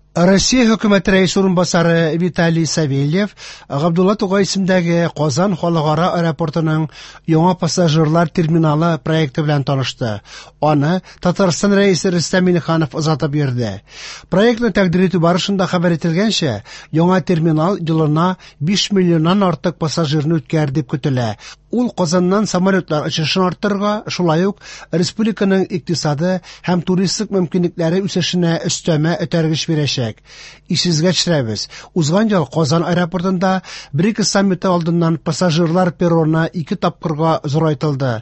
Россия хөкүмәте рәис урынбасары Виталий Савельев Габдулла Тугай исемендәге Казан халыкара аэропортының яңа пассажирлар терминалы проекты белән танышты. Аны Татарстан рәисе Рөстәм Миңнеханов озатып йөрде. Проектны тәкъдим итү барышында хәбәр ителгәнчә, яңа терминал елына 5 миллионнан артык пассажирны үткәр дип көтелә. Ул Казаннан самолетлар очышын арттырырга, шулай ук республиканың икътисады һәм туристик мөмкинлекләре үсешенә өстәмә этәргеч бирәчәк. Исезгә төшерәбез. Узган ел Казан аэропортында БРИКС саммиты алдыннан пассажирлар перроны 2 тапкырга зурайтылды.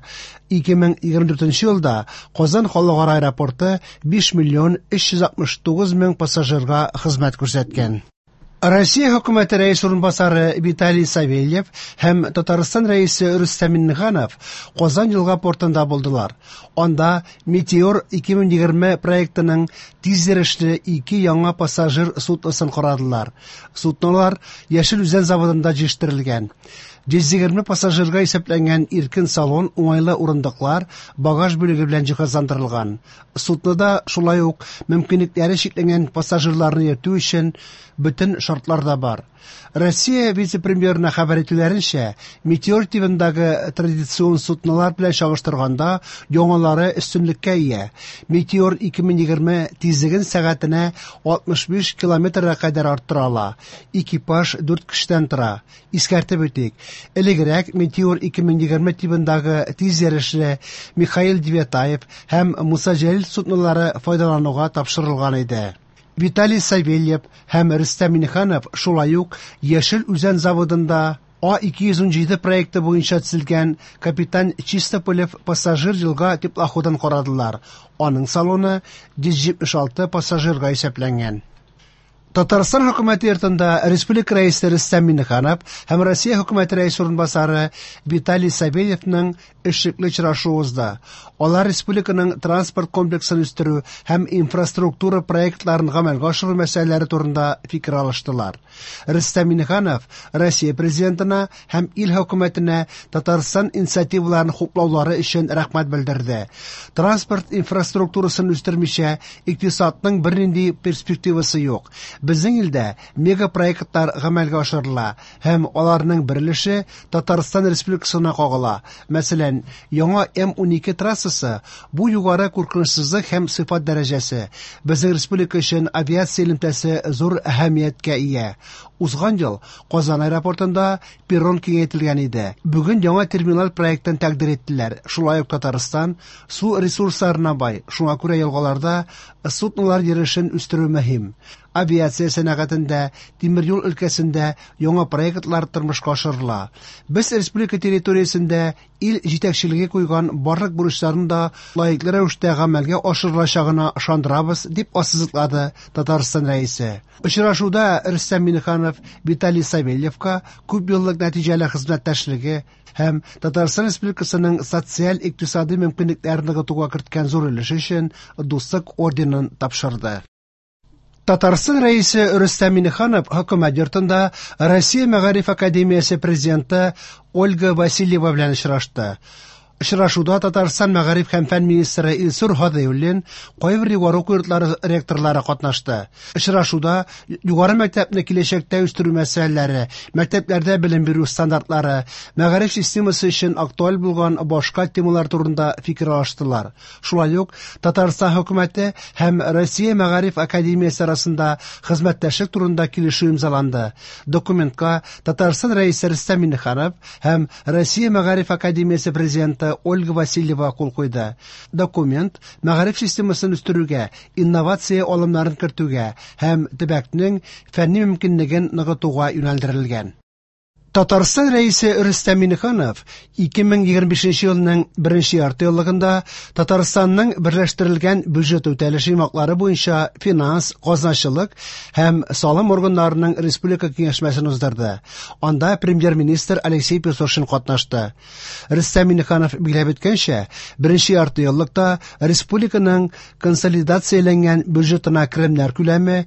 2024 елда Казан халыкара аэропорты 5 миллион 369 мең пассажирга хезмәт күрсәткән. Россия хөкүмәте рәис урынбасары Виталий Савельев һәм Татарстан рәисе Рөстәм Миңнеханов Казан елга портында булдылар. Анда Метеор 2020 проектының тизерешле 2 яңа пассажир судносын карадылар. Суднолар Яшел Үзән заводында җитештерелгән. 120 пассажирга исәпләнгән иркен салон, уңайлы урындыклар, багаж бүлеге белән җиһазландырылган. Суднода шулай ук мөмкинлекләре чикләнгән пассажирларны йөртү өчен бөтен шартлар да бар. Россия вице-премьерына хәбәр итүләренчә, Метеор тибындагы традицион суднолар белән чагыштырганда яңалары өстенлеккә ия. Метеор 2020 тизлеген сәгатенә 65 километрга кадәр арттыра ала. Экипаж 4 кешедән тора. Искәртеп үтик, элегрәк Метеор 2020 тибындагы тизерешле Михаил Девятаев һәм Муса Җәлил суднолары файдалануга тапшырылган иде. Виталий Савельев һәм Рөстәм Миңнеханов шулай ук Яшел Үзән заводында А217 проекты буенча төзелгән Капитан Чистополев пассажир елга теплоходын карадылар. Аның салоны 176 пассажирга исәпләнгән. Татарстан хөкүмәте йортында республика рәисе Рөстәм Миңнеханов һәм Россия хөкүмәте рәис урынбасары Виталий Савельевның эшлекле очрашуы узды. Алар республиканың транспорт комплексын үстерү һәм инфраструктура проектларын гамәлгә ашыру мәсьәләләре турында фикер алыштылар. Рөстәм Миңнеханов Россия президентына һәм ил хөкүмәтенә Татарстан инициативаларын хуплаулары өчен рәхмәт белдерде. Транспорт инфраструктурасын үстермичә икътисадның бернинди перспективасы юк. Безнең илдә мегапроектлар гамәлгә ашырыла һәм аларның берилеше Татарстан Республикасына кагыла. Мәсәлән, яңа М12 трассасы бу югары куркынычсызлык һәм сыйфат дәрәҗәсе. Безнең республика өчен авиация элемтәсе зур әһәмияткә ия. Узган ел Казан аэропортында перрон киңәйтелгән иде. Бүген яңа терминал проектын тәкъдим иттеләр. Шулай ук Татарстан су ресурсларына бай. Шуңа күрә елгаларда суднолар йөрешен үстерү мөһим. Авиация сәнәгатендә, тимер юл өлкәсендә яңа проектлар тормышка ашырыла. Без республика территориясендә ил җитәкчелеге куйган барлык бурычларны да лаеклы рәвештә гамәлгә ашырылачагына ышандырабыз, дип ассызыклады Татарстан рәисе. Очрашуда Рөстәм Миңнеханов Виталий Савельевка күп еллык нәтиҗәле хезмәттәшлеге һәм Татарстан Республикасының социаль-икътисади мөмкинлекләрен ныгытуга керткән зур өлеше өчен дуслык орденын тапшырды. Татарстан рәисе Рөстәм Миңнеханов хөкүмәт йортында Россия Мәгариф академиясе президенты Ольга Васильева белән очрашты. Очрашуда Татарстан Мәгариф һәм фән министры Илсур Һадыйуллин, кайбер югары уку йортлары ректорлары катнашты. Очрашуда югары мәктәпне киләчәктә үстерү мәсьәләләре, мәктәпләрдә белем бирү стандартлары, мәгариф системасы өчен актуаль булган башка темалар турында фикер алыштылар. Шулай ук Татарстан хөкүмәте һәм Россия Мәгариф академиясе арасында хезмәттәшлек турында килешү имзаланды. Документка Татарстан рәисе Рөстәм Миңнеханов һәм Россия Мәгариф академиясе президенты Ольга Васильева кул куйды. Документ мәгариф системасын үстерүгә, инновация алымнарын кертүгә һәм төбәкнең фәнни мөмкинлеген ныгытуга юнәлдерелгән. Татарстан рәисе Рөстәм Миңнеханов 2025 елның 1 ярты еллыгында Татарстанның берләштерелгән бюджет үтәлеше йомаклары буенча финанс, казначылык һәм салым органнарының республика киңәшмәсен уздырды. Анда премьер-министр Алексей Песошин катнашты. Рөстәм Миңнеханов билгеләп үткәнчә, 1 ярты еллыкта республиканың консолидацияләнгән бюджетына керемнәр күләме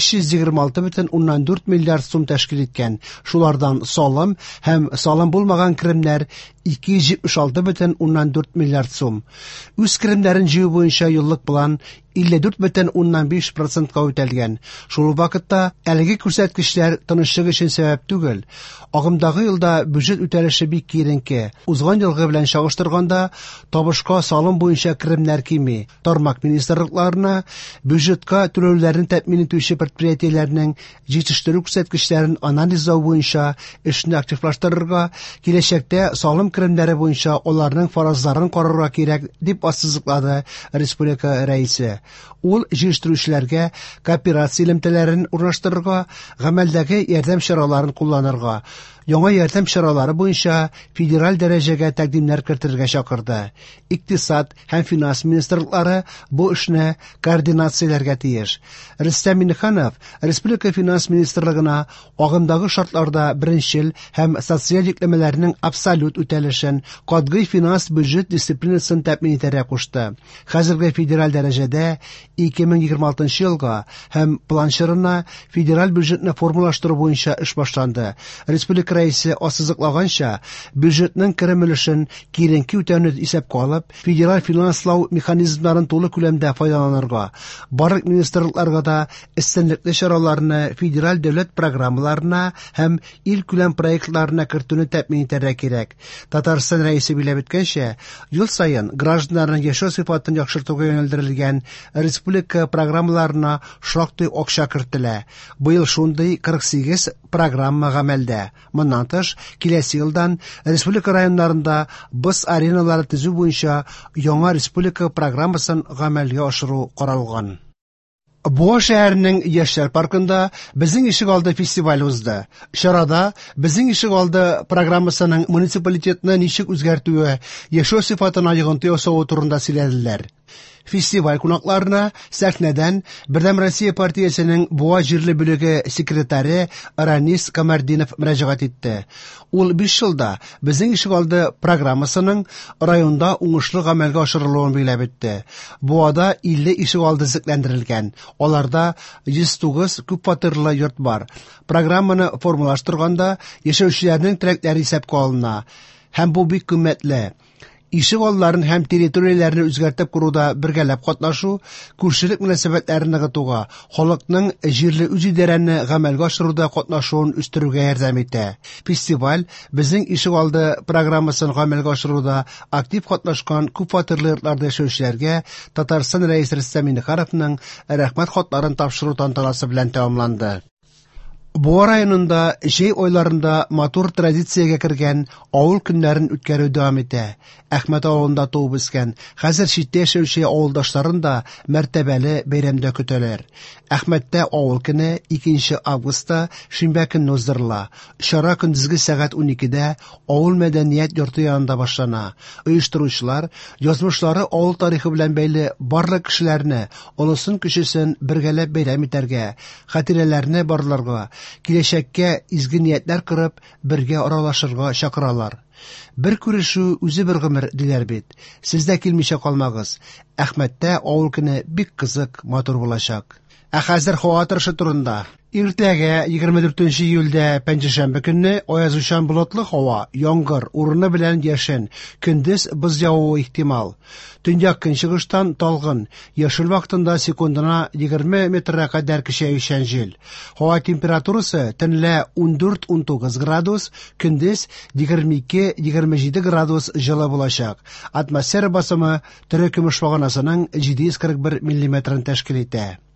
326,4 миллиард сум тәшкил иткән. Шулардан салым һәм салым булмаган керемнәр 276,4 миллиард сум. Үз керемнәрен җыю буенча еллык план 54,5%-ка үтәлгән. Шул вакытта әлеге күрсәткечләр тынычлык өчен сәбәп түгел. Агымдагы елда бюджет үтәлеше бик киеренке. Узган елгы белән чагыштырганда табышка салым буенча керемнәр кими. Тармак министрлыкларына бюджетка түләүләрне тәэмин итүче предприятиеләрнең җитештерү күрсәткечләрен анализлау буенча эшне активлаштырырга, киләчәктә салым керемнәре буенча аларның фаразларын карарга кирәк, дип ассызыклады республика рәисе. Ул җитештерүчеләргә кооперация элемтәләрен урнаштырырга, гамәлдәге ярдәм чараларын кулланырга, яңа ярдәм чаралары буенча федераль дәрәҗәгә тәкъдимнәр кертергә чакырды. Икътисад һәм финанс министрлыклары бу эшне координацияләргә тиеш. Рөстәм Миңнеханов республика финанс министрлыгына агымдагы шартларда беренчел һәм социаль йөкләмәләрнең абсолют үтәлешен, катгый финанс бюджет дисциплинасын тәэмин итәргә кушты. Хәзерге федераль дәрәҗәдә 2026 елга һәм план чорына федераль бюджетны формалаштыру буенча эш башланды. Республика рәисе ассызыклаганча, бюджетның керем өлешен киеренке үтәүне исәпкә алып, федераль финанслау механизмнарын тулы күләмдә файдаланырга, барлык министрлыкларга да өстенлекле чараларны федераль дәүләт программаларына һәм ил күләм проектларына кертүне тәэмин итәргә кирәк. Татарстан рәисе биләп үткәнчә, ел саен гражданнарның яшәү сыйфатын яхшыртуга юнәлдерелгән республика программаларына шактый акча кертелә. Быел шундый 48 программа гамәлдә. Моннан тыш, киләсе елдан республика районнарында быз ареналары төзү буенча яңа республика программасын гамәлгә ашыру каралган. Буа шәһәренең Яшьләр паркында безнең ишек алды фестиваль узды. Чарада безнең ишек алды программасының муниципалитетны ничек үзгәртүе, яшәү сыйфатына йогынты ясау турында сөйләделәр. Фестиваль кунакларына сәхнәдән Бердәм Россия партиясенең Буа җирле бүлеге секретаре Ранис Камардинов мөрәҗәгать итте. Ул 5 елда безнең ишек алды программасының районда уңышлы гамәлгә ашырылуын биләп үтте. Буада 50 ишек алды зикләндерелгән. Аларда 109 күп фатирлы йорт бар. Программаны формалаштырганда яшәүчеләрнең теләкләре исәпкә алына. Һәм бу бик кыйммәтле. Ишек алларын һәм территорияләрне үзгәртеп коруда бергәләп катнашу, күршелек мөнәсәбәтләрен ныгытуга, халыкның җирле үзидарәне гамәлгә ашыруда катнашуын үстерүгә ярдәм итә. Фестиваль безнең ишек алды программасын гамәлгә ашыруда актив катнашкан күп фатирлы йортларда яшәүчеләргә Татарстан рәисе Рөстәм Миңнехановның рәхмәт хатларын тапшыру тантанасы белән тәмамланды. Буа районында җәй айларында матур традициягә кергән авыл көннәрен үткәрү дәвам итә. Әхмәт авылында туып үскән, хәзер читтә яшәүче авылдашларын да мәртәбәле бәйрәмдә көтәләр. Әхмәттә авыл көне 2 августта шимбә көнне уздырыла. Чара көндезге сәгать 12дә авыл мәдәният йорты янында башлана. Оештыручылар язмышлары авыл тарихы белән бәйле барлык кешеләрне, олысын кечесен бергәләп бәйрәм итәргә, хатирәләрне барларга, киләчәккә изге ниятләр кырып, бергә аралашырга чакыралар. Бер күрешү үзе бер гомер диләр бит. Сез дә килмичә калмагыз. Әхмәттә авыл көне бик кызык, матур булачак. Ә хәзер һава торышы турында. Иртәгә 24 июльдә пәнҗешәмбе көнне аязучан болытлы һава, яңгыр, урыны белән яшен, көндез боз явуы ихтимал. Төньяк көнчыгыштан талгын, яшел вакытында секундына 20 метрга кадәр көчәючән җил. Һава температурасы төнлә 14-19 градус, көндез 22-27 градус җылы булачак. Атмосфера басымы төрек көмеш баганасының 741 мм тәшкил итә.